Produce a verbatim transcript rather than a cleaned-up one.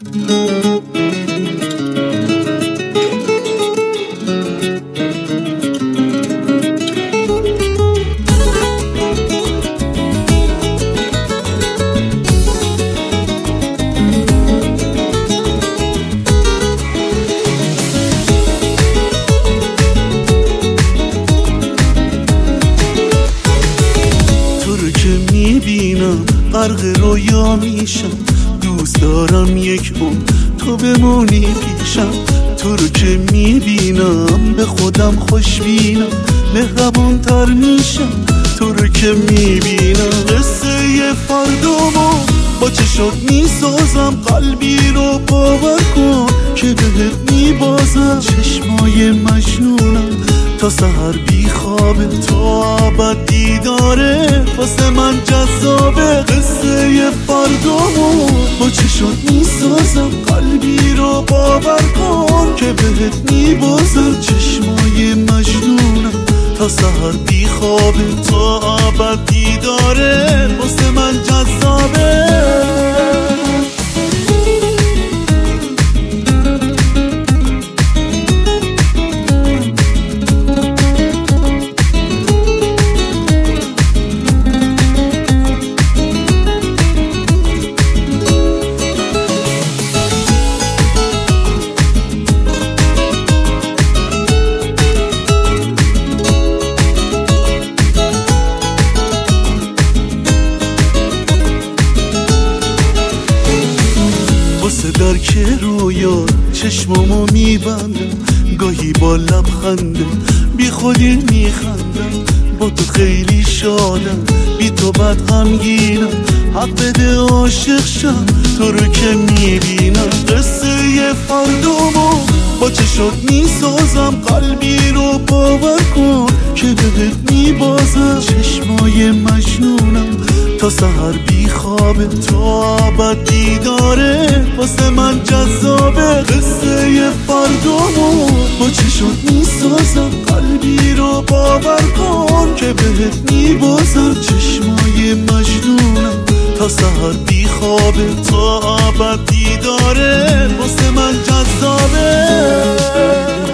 غرق رویا میشم، دوست دارم یک عمر تو بمونی پیشم. تو رو که میبینم به خودم خوشبینم، مهربان تر میشم. تو رو که میبینم قصه ی فردامو با چشات میسازم. قلبی رو باور کن که بهت میبازم. چشمای مجنونم تا سحر بی خوابه، تا ابد دیداره واسه من جذابه. قصه ی فردامو با چشات میسازم. قلبی رو باور کن که بهت میبازم. چشمای مجنونم تا سحر بی خوابه، تا ابد دیداره واسه من جذابه. واسه درک رویا چشمامو میبندم، گاهی با لبخنده بی خودی میخندم. با تو خیلی شادم، بی تو بد غمگینم. حق بده عاشق شم تو رو که میبینم. قصه ی فردامو با چشات میسازم. قلبی رو باور کن که بهت میبازم. چشمای مجنونم تا سحر بی خوابه، تا ابد دیداره واسه من جذابه. قصه ی فردامو با چشات میسازم. قلبی رو باور کن که بهت میبازم. چشمای مجنونم تا سحر بی خوابه، تا ابد دیداره واسه من جذابه.